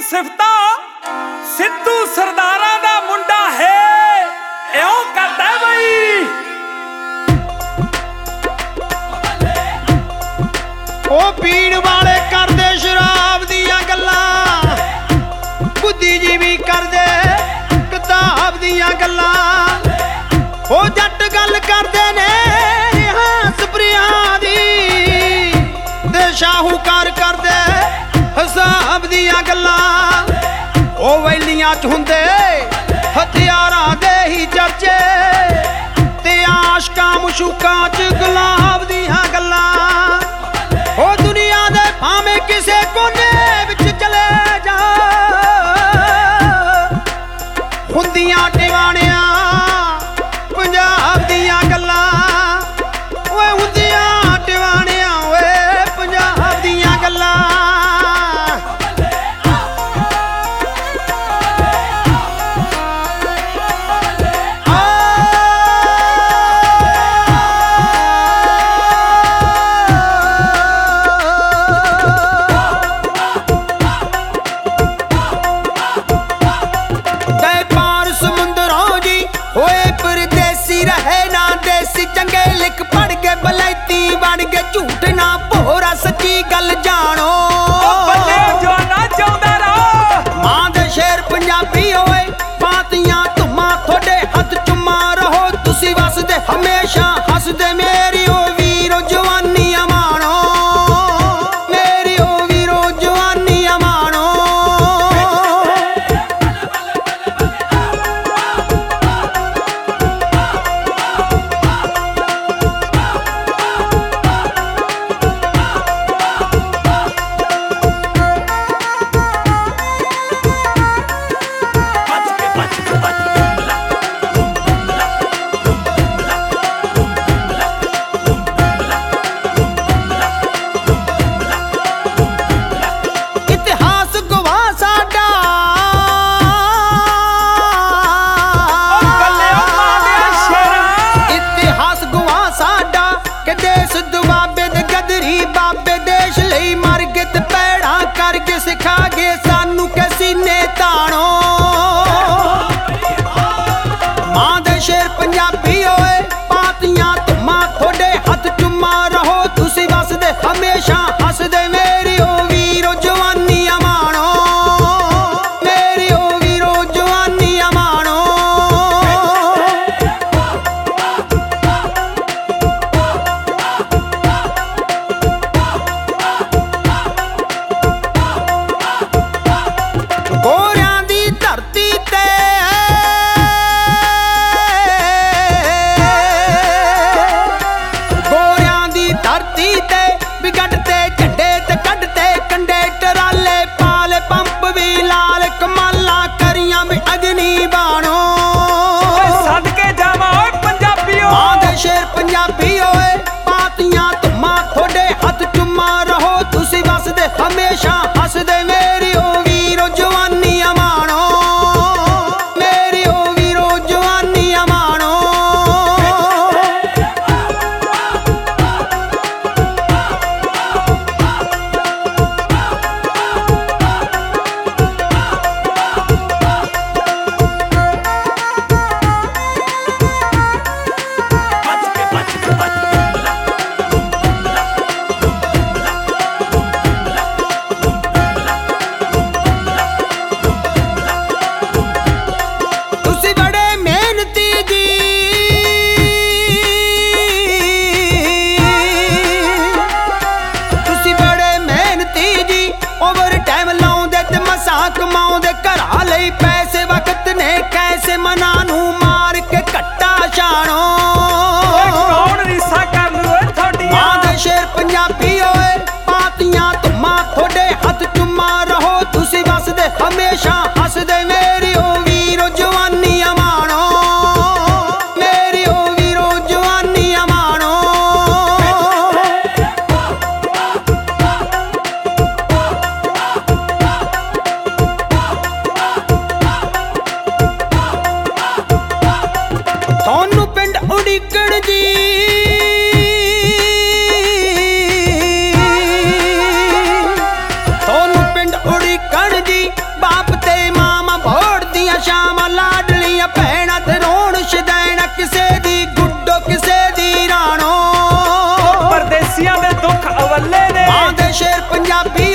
सिफता सिद्धू सरदारा दा मुंडा है इउं करदा बई ओ पीण वाले करदे शराब दियां गल्लां, बुद्धिजीवी करदे किताब दियां गल्लां। ओ जट गल करदे ने स्प्रेयां दी ते शाहूकार करदे हिसाब दियां गल्लां। ओ वैलियां च हुंदे हथियारां दे ही चर्चे ते आशकां मशूकां च गुलाब दियां गल्लां। ओ दुनिया दे भावें किसे कोने विच चले जा, हुंदियां टिवाणियां पंजाब दियां गल्लां। ओए हुंदियां टिवाणियां ओए पंजाब दियां गल्लां। चंगे लिख पढ़ के बलैती बन के झूठ ना भोरा सच्ची गल जानो। मां दे शेर पंजाबी होए पातियां धुम्मा थोड़े हथ चुम्मा रहो तुसी वसदे हमेशा हसदे मेरी ओ वीरो जवानी अमानो, मेरी ओ वीरो जवानी अमानो। सिखा गए सानू कैसी ने तानो। मां दे शेर पंजाबी होए पातियां धुम्मा थोड़े हथ चुम्मा रहो तुसी वसदे हमेशा हसदे मेरी ओ वीरो जवानी अमानो, मेरी ओ वीरो जवानी अमानो। गोरियां दी धरती ते गोरियां दी धरती ते बिगड़ते झंडे ते ਪੰਜਾਬੀ